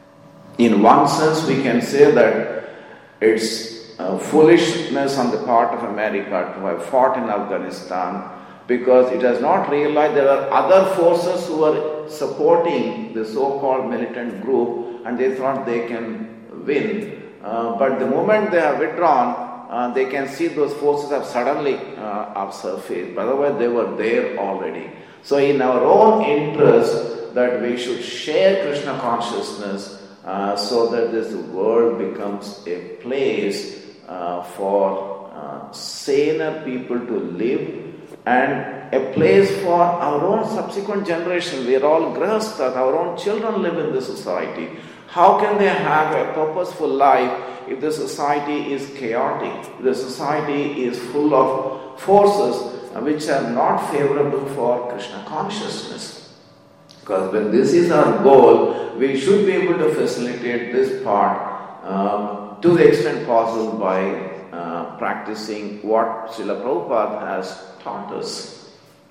In one sense, we can say that it's foolishness on the part of America to have fought in Afghanistan, because it has not realized there are other forces who are supporting the so-called militant group, and they thought they can win. But the moment they have withdrawn, they can see those forces have suddenly upsurfaced. Otherwise, they were there already. So in our own interest, that we should share Krishna consciousness so that this world becomes a place for saner people to live, and a place for our own subsequent generation. We are all grahasthas, our own children live in this society. How can they have a purposeful life if the society is chaotic, if the society is full of forces which are not favorable for Krishna consciousness? Because when this is our goal, we should be able to facilitate this part to the extent possible by practicing what Srila Prabhupada has taught us.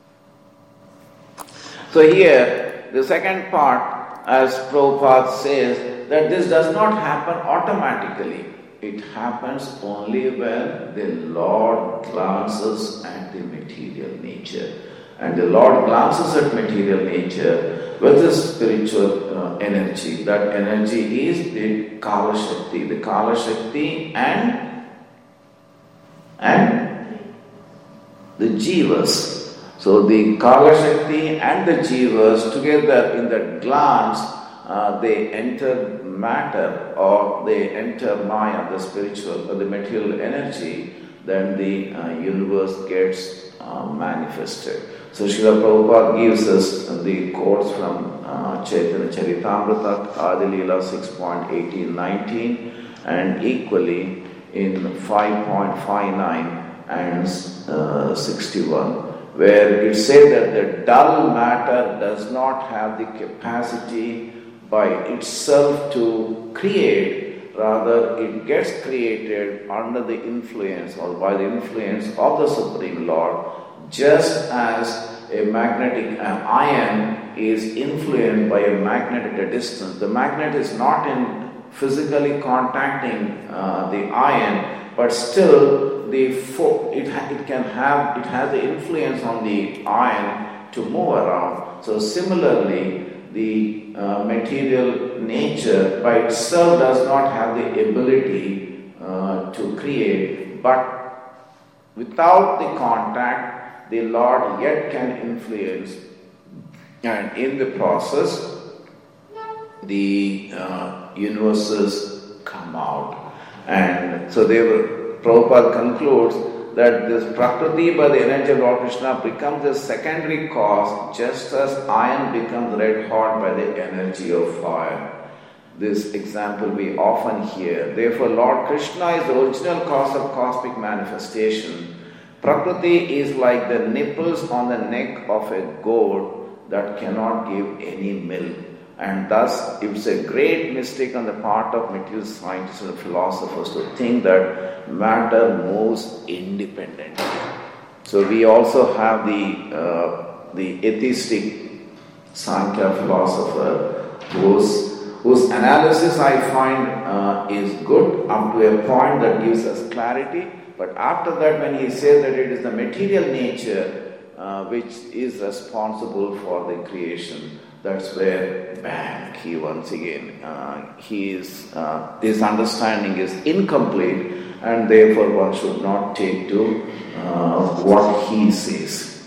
So here, the second part, as Prabhupada says, that this does not happen automatically. It happens only when the Lord glances at the material nature. And the Lord glances at material nature with his spiritual energy. That energy is the Kala Shakti. The Kala Shakti and the Jivas. So the Kala Shakti and the Jivas together in that glance, they enter matter, or they enter Maya, the spiritual or the material energy, then the universe gets manifested. So Srila Prabhupada gives us the quotes from Chaitanya Charitamrita, Adi Leela 6.18-19, and equally in 5.59 and 61, where it says that the dull matter does not have the capacity by itself to create, rather it gets created under the influence or by the influence of the Supreme Lord, just as a magnetic iron is influenced by a magnet at a distance. The magnet is not in physically contacting the iron, but still it has the influence on the iron to move around. So similarly, the material nature by itself does not have the ability to create, but without the contact, the Lord yet can influence, and in the process, the universes come out. And so Prabhupada concludes that this Prakriti by the energy of Lord Krishna becomes a secondary cause, just as iron becomes red hot by the energy of fire. This example we often hear. Therefore, Lord Krishna is the original cause of cosmic manifestation. Prakriti is like the nipples on the neck of a goat that cannot give any milk. And thus, it's a great mistake on the part of material scientists and philosophers to think that matter moves independently. So we also have the atheistic Sankhya philosopher whose analysis I find is good up to a point that gives us clarity. But after that, when he says that it is the material nature which is responsible for the creation, that's where, bang, he once again, his understanding is incomplete, and therefore one should not take to what he says.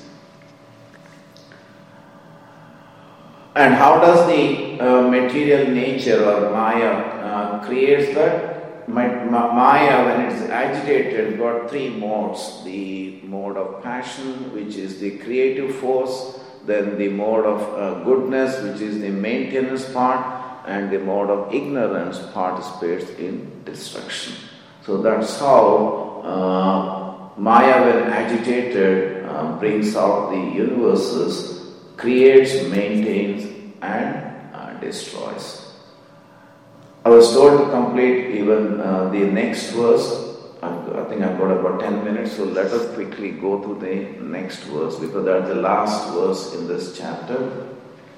And how does the material nature or Maya creates that? Maya, when it is agitated, got three modes. The mode of passion, which is the creative force, then the mode of goodness, which is the maintenance part, and the mode of ignorance participates in destruction. So that's how Maya, when agitated, brings out the universes, creates, maintains, and destroys. I was told to complete even the next verse. I think I've got about 10 minutes, so let us quickly go to the next verse, because that's the last verse in this chapter.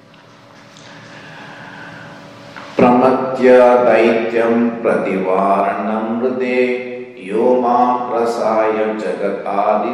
Pramatya daityam prativaranam ride yoma prasaya jagat adi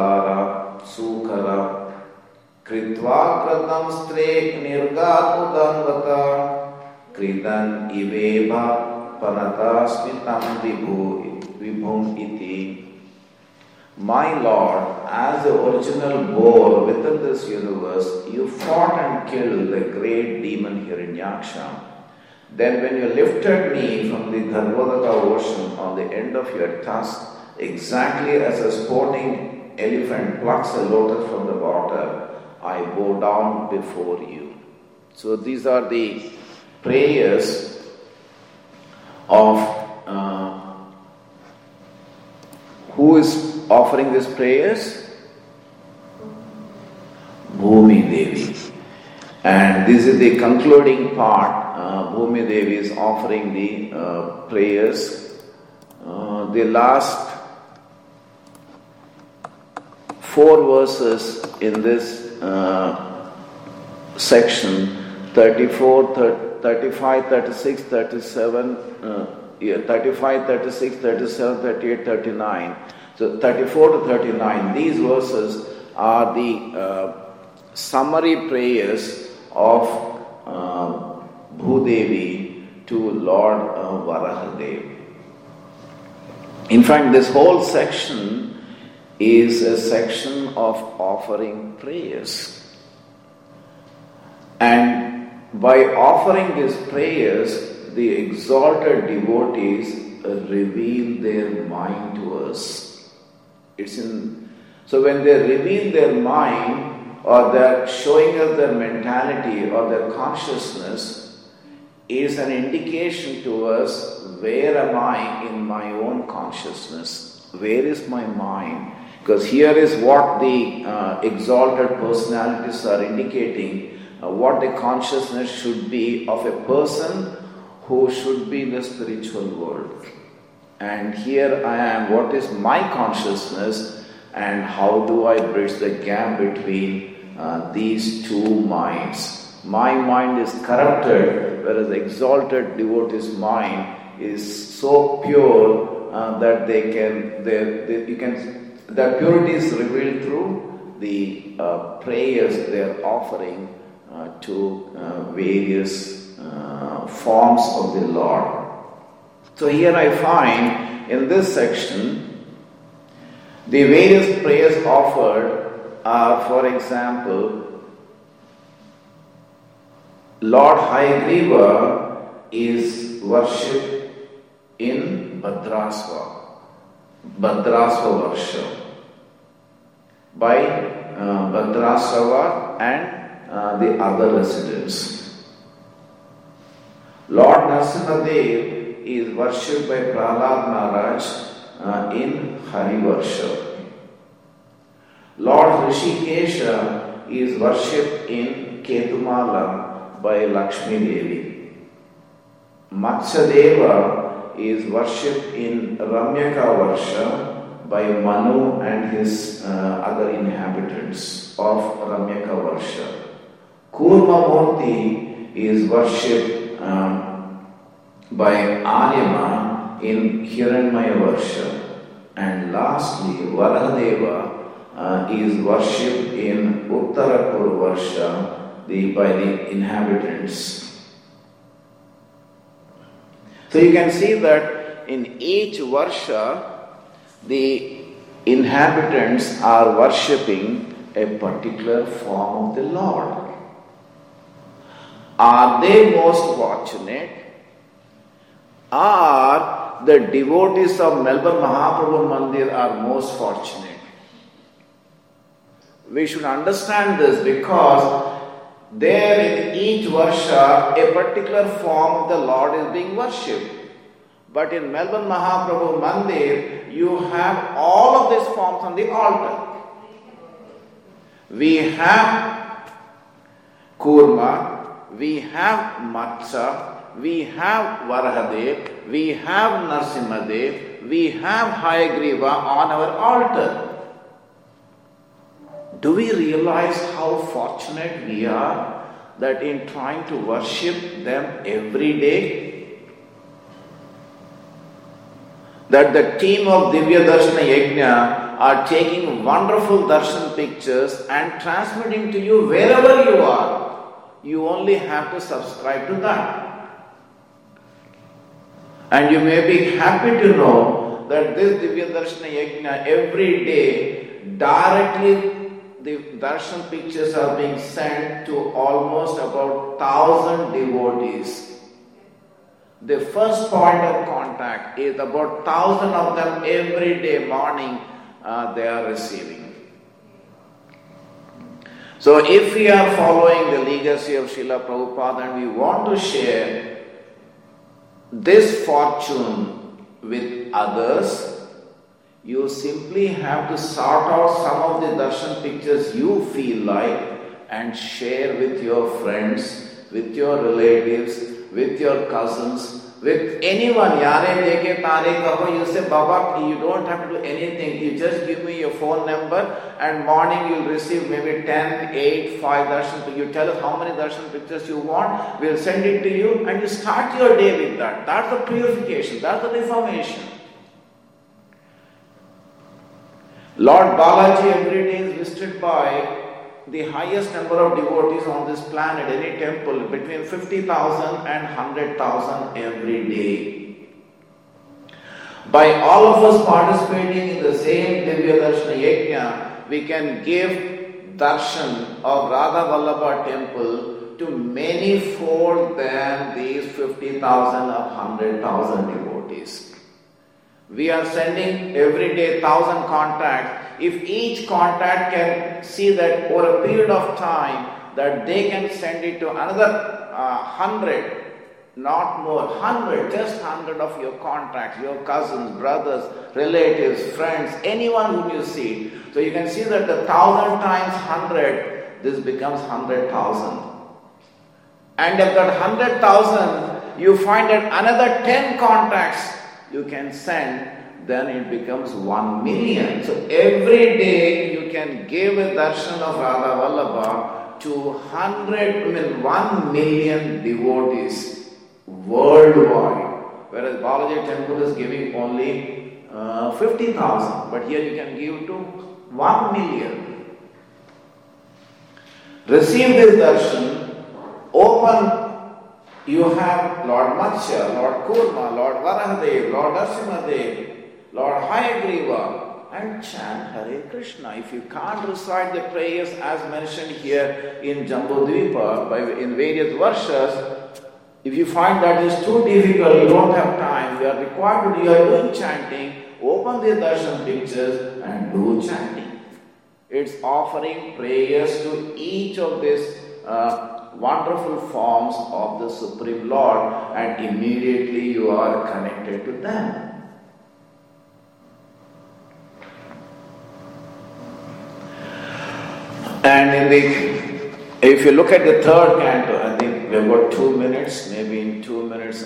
sukhara kritva kratam strek nirgatudam vata kridan iveva panatasmitam vibhum iti. My Lord, as the original boar within this universe, you fought and killed the great demon Hiranyaksha. Then when you lifted me from the Garbhodaka ocean on the end of your tusk, exactly as a sporting elephant plucks a lotus from the water, I bow down before you. So these are the prayers of who is offering these prayers? Bhumi Devi. And this is the concluding part. Bhumi Devi is offering the prayers. The last 4 verses in this section, 34, 35, 36, 37, 35, 36, 37, 38, 39. So 34 to 39, these verses are the summary prayers of Bhudevi to Lord Varahadev. In fact, this whole section is a section of offering prayers. And by offering these prayers, the exalted devotees reveal their mind to us. So when they reveal their mind, or they're showing us their mentality or their consciousness, is an indication to us, where am I in my own consciousness? Where is my mind? Because here is what the exalted personalities are indicating, what the consciousness should be of a person who should be in the spiritual world. And here I am, what is my consciousness, and how do I bridge the gap between these two minds? My mind is corrupted, whereas the exalted devotee's mind is so pure that that purity is revealed through the prayers they are offering to various forms of the Lord. So here I find in this section, the various prayers offered are, for example, Lord Hayagriva is worshipped in Bhadrasva Varsha by Bhadrasava and the other residents. Lord Narasimhadev is worshipped by Prahlad Maharaj in Harivarsha. Lord Rishikesha is worshipped in Ketumala by Lakshmi Devi. Matsyadeva is worshipped in Ramyaka Varsha by Manu and his other inhabitants of Ramyaka Varsha. Kurma Murti is worshipped by Aryama in Hiranyamaya Varsha. And lastly, Varahadeva is worshipped in Uttarakur Varsha by the inhabitants. So you can see that in each Varsha, the inhabitants are worshipping a particular form of the Lord. Are they most fortunate? Or the devotees of Melbourne Mahaprabhu Mandir are most fortunate? We should understand this because there in each Varsha, a particular form of the Lord is being worshipped. But in Melbourne Mahaprabhu Mandir, you have all of these forms on the altar. We have Kurma, we have Matsya, we have Varahadev, we have Narsimhadev, we have Hayagriva on our altar. Do we realize how fortunate we are that in trying to worship them every day, that the team of Divya Darshana Yajna are taking wonderful darshan pictures and transmitting to you wherever you are? You only have to subscribe to that. And you may be happy to know that this Divya Darshana Yajna every day directly the darshan pictures are being sent to almost about 1,000 devotees. The first point of contact is about 1,000 of them every day morning they are receiving. So if we are following the legacy of Srila Prabhupada and we want to share this fortune with others, you simply have to sort out some of the darshan pictures you feel like and share with your friends, with your relatives, with your cousins, with anyone. Yare deke tare kaho, you say, Baba, you don't have to do anything. You just give me your phone number and morning you'll receive maybe 10, 8, 5 darshan. You tell us how many darshan pictures you want. We'll send it to you and you start your day with that. That's the purification. That's the reformation. Lord Balaji every day is visited by the highest number of devotees on this planet, any temple, between 50,000 and 100,000 every day. By all of us participating in the same Divya Darshana Yajna, we can give darshan of Radha Vallabha temple to many fold than these 50,000 or 100,000 devotees. We are sending every day 1,000 contacts. If each contact can see that over a period of time that they can send it to another 100, not more, 100, just 100 of your contacts, your cousins, brothers, relatives, friends, anyone whom you see. So you can see that the 1,000 times 100, this becomes 100,000. And if that 100,000, you find that another 10 contacts you can send, then it becomes 1 million. So every day you can give a darshan of Radha Vallabha to 1 million devotees worldwide. Whereas Balaji temple is giving only 50,000. But here you can give to 1 million. Receive this darshan, open. You have Lord Matsya, Lord Kurma, Lord Varahadev, Lord Narsimhadev, Lord Hayagriva, and chant Hare Krishna. If you can't recite the prayers as mentioned here in Jambudvipa, in various varshas, if you find that is too difficult, you don't have time, you are required to do, you are doing chanting, open the darshan pictures and do chanting. It's offering prayers to each of these wonderful forms of the Supreme Lord, and immediately you are connected to them. And if you look at the third canto, I think we've got 2 minutes. Maybe in 2 minutes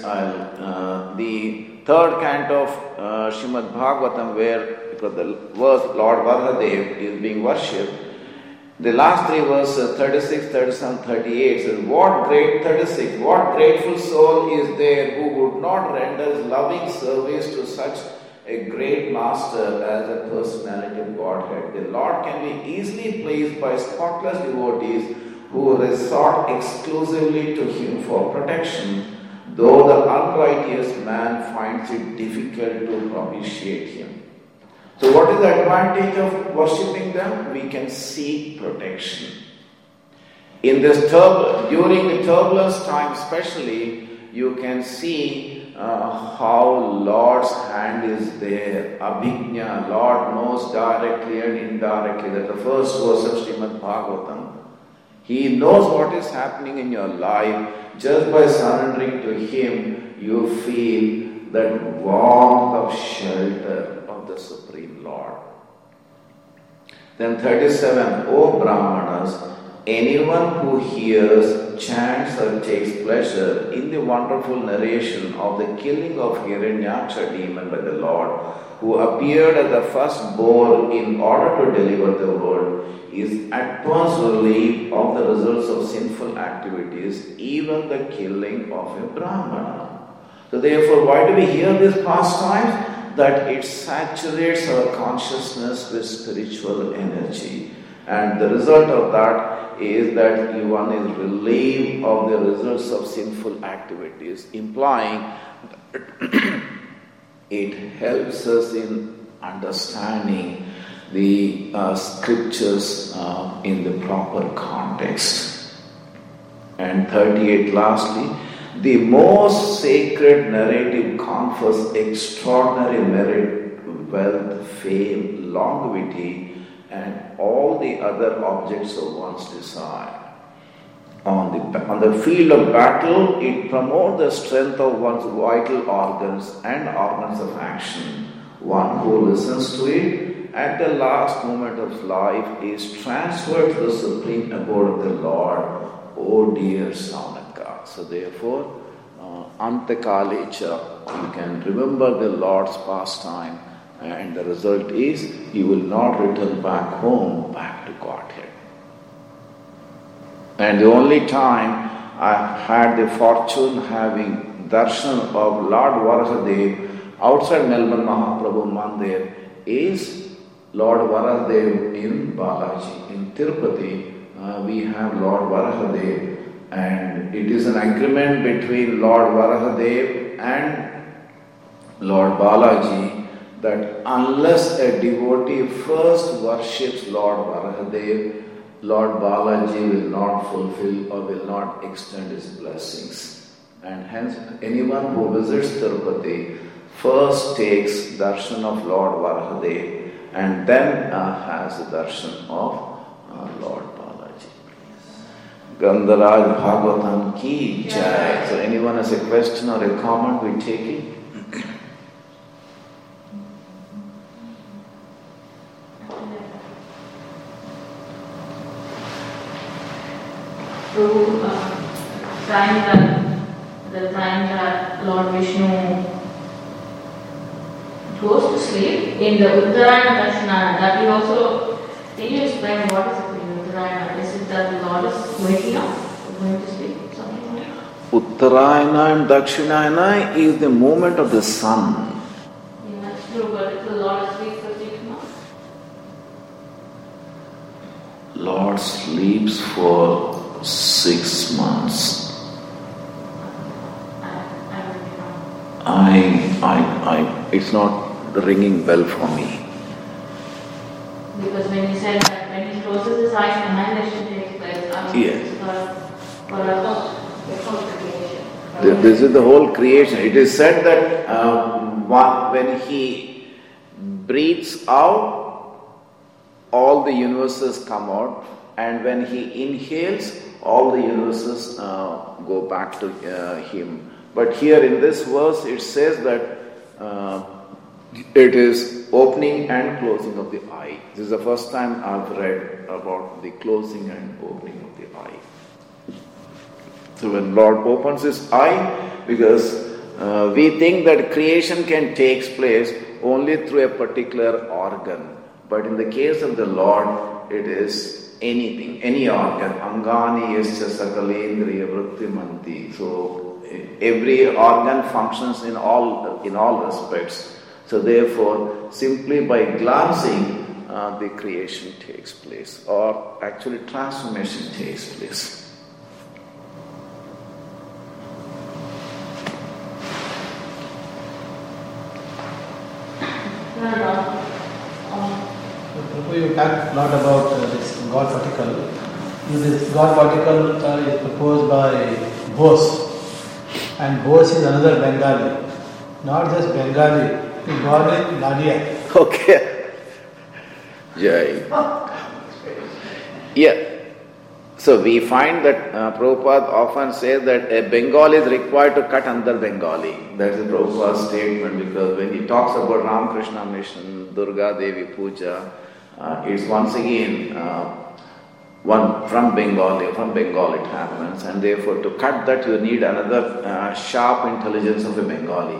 the third canto of Srimad Bhagavatam, where because the verse Lord Varahadev is being worshipped, the last three verses 36, 37, 38 says, what grateful soul is there who would not render loving service to such a great master as the personality of Godhead. The Lord can be easily pleased by spotless devotees who resort exclusively to Him for protection, though the unrighteous man finds it difficult to propitiate Him. So what is the advantage of worshipping them? We can seek protection. In this during the turbulence time especially, you can see how Lord's hand is there. Abhijna, Lord knows directly and indirectly. That's the first verse of Srimad Bhagavatam. He knows what is happening in your life. Just by surrendering to Him, you feel that warmth of shelter of the Supreme Lord. Then 37, O Brahmanas, anyone who hears, chants or takes pleasure in the wonderful narration of the killing of Hiranyaksha demon by the Lord, who appeared as the firstborn in order to deliver the world, is at once relieved of the results of sinful activities, even the killing of a Brahmana. So therefore, why do we hear these pastimes? That it saturates our consciousness with spiritual energy. And the result of that is that one is relieved of the results of sinful activities, implying that it helps us in understanding the scriptures in the proper context. And 38, lastly, the most sacred narrative confers extraordinary merit, wealth, fame, longevity, and all the other objects of one's desire. On the field of battle, it promotes the strength of one's vital organs and organs of action. One who listens to it at the last moment of life is transferred to the supreme abode of the Lord, O dear Saunaka. So therefore, Antakalecha, you can remember the Lord's pastime, and the result is you will not return back home, back to Godhead. And the only time I had the fortune having darshan of Lord Varahadev outside Melbourne Mahaprabhu Mandir is Lord Varahadev in Balaji. In Tirupati, we have Lord Varahadev, and it is an agreement between Lord Varahadev and Lord Balaji that unless a devotee first worships Lord Varahadev, Lord Balaji will not fulfill or will not extend his blessings. And hence, anyone who visits Tirupati first takes darshan of Lord Varahadev and then has the darshan of Lord Balaji. Gandharaj Bhagavatam ki jai. So anyone has a question or a comment, we take it. So, the time that Lord Vishnu goes to sleep in the Uttarayana Darshanana, that we also, can you explain what is it in Uttarayana? Is it that the Lord is waking up, going to sleep, something like that? Uttarayana and Dakshinayana is the movement of the sun. Yeah, that's true, but if the Lord sleeps for 6 months? Lord sleeps for 6 months. It's not ringing bell for me. Because when he said that when he closes his eyes, annihilation takes place. Yes. For the whole creation. This is the whole creation. It is said that when he breathes out, all the universes come out, and when he inhales, all the universes go back to him. But here in this verse, it says that it is opening and closing of the eye. This is the first time I've read about the closing and opening of the eye. So when Lord opens his eye, because we think that creation can take place only through a particular organ. But in the case of the Lord, it is anything, any organ. Angani yasya sakalendriya vrittimanti. So every organ functions in all respects. So therefore, simply by glancing, the creation takes place, or actually transformation takes place. You talked a lot about this God particle. This God particle is proposed by Bose, and Bose is another Bengali, not just Bengali. God is Nadia. Okay. Jai. Yeah. So we find that Prabhupada often says that a Bengali is required to cut another Bengali. That is Prabhupada's statement, because when he talks about Ramakrishna Mission, Durga Devi Puja, it's once again one from Bengal it happens, and therefore to cut that you need another sharp intelligence of a Bengali.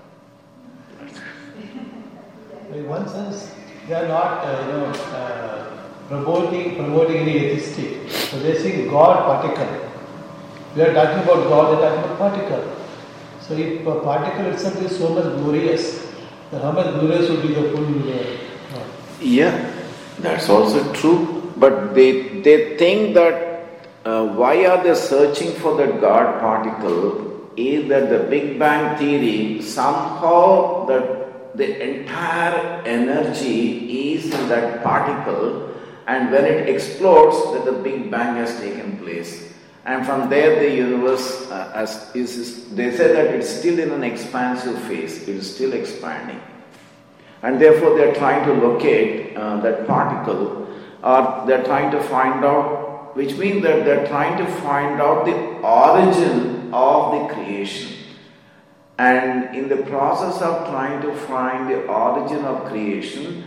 In one sense, they are not promoting any atheistic. So they say God particle. We are talking about God, they are talking about particle. So if a particle itself is so much glorious, then how much glorious would be the full God? Yeah, that's also true. But they think that why are they searching for that God particle is that the Big Bang theory, somehow that the entire energy is in that particle, and when it explodes, that the Big Bang has taken place. And from there the universe, they say that it's still in an expansive phase, it is still expanding. And therefore they are trying to locate that particle, or they are trying to find out, which means that they are trying to find out the origin of the creation. And in the process of trying to find the origin of creation,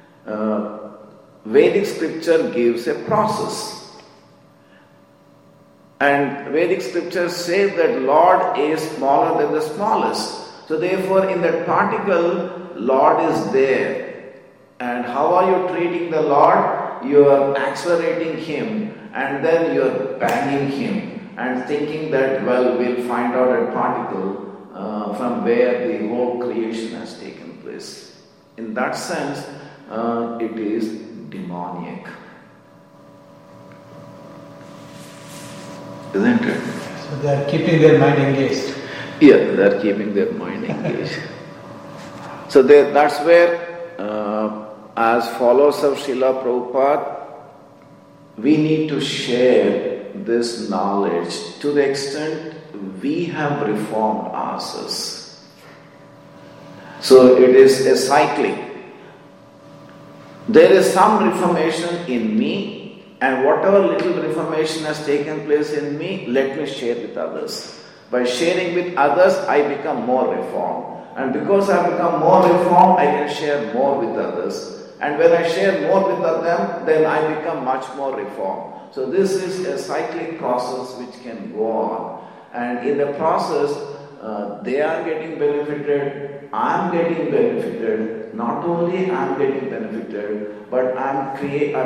Vedic scripture gives a process. And Vedic scriptures say that Lord is smaller than the smallest. So therefore in that particle, Lord is there. And how are you treating the Lord? You are accelerating him, and then you are banging him and thinking that, well, we'll find out a particle from where the whole creation has taken place. In that sense, it is demoniac. Isn't it? So they are keeping their mind engaged. Yeah, they are keeping their mind engaged. So that's where, as followers of Srila Prabhupada, we need to share this knowledge to the extent we have reformed ourselves. So it is a cycling. There is some reformation in me, and whatever little reformation has taken place in me, let me share with others. By sharing with others, I become more reformed. And because I become more reformed, I can share more with others. And when I share more with them, then I become much more reformed. So this is a cyclic process which can go on. And in the process, they are getting benefited, I am getting benefited. Not only I am getting benefited, but I'm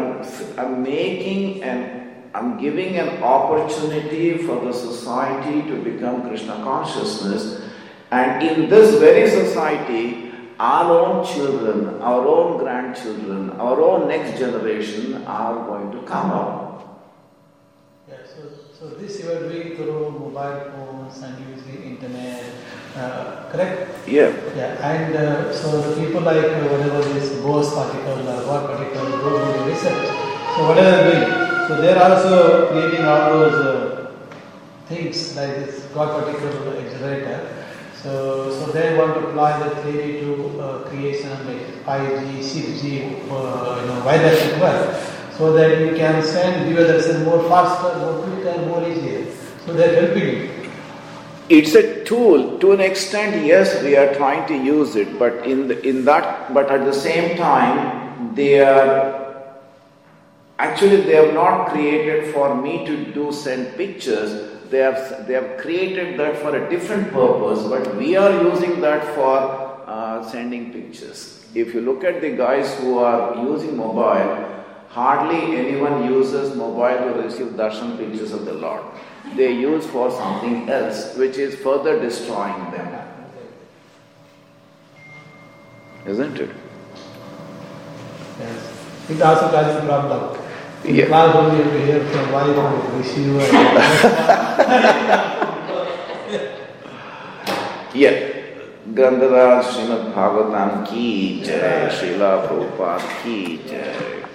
giving an opportunity for the society to become Krishna consciousness. And in this very society, our own children, our own grandchildren, our own next generation are going to come up. Yeah, so this you are doing through mobile phones and using internet, correct? Yeah. Yeah, and so the people like whatever this Bose particle or God particle, those who do research. So whatever they are doing, so they are also creating all those things like this God particle accelerator. So they want to apply the theory to creation like 5G, 6G, wireless network, so that you can send viewers more faster, more quicker, more easier. So they are helping you. It's a tool to an extent. Yes, we are trying to use it, but but at the same time, they have not created for me to send pictures. they have created that for a different purpose, but we are using that for sending pictures. If you look at the guys who are using mobile, hardly anyone uses mobile to receive darshan pictures of the Lord. They use for something else, which is further destroying them. Isn't it? Yes. It also causes a problem. In Yeah. class only you hear from why wish you Yeah. Gandharaj Srimad Bhagavatam ki jai, Srila Prabhupada ki jai.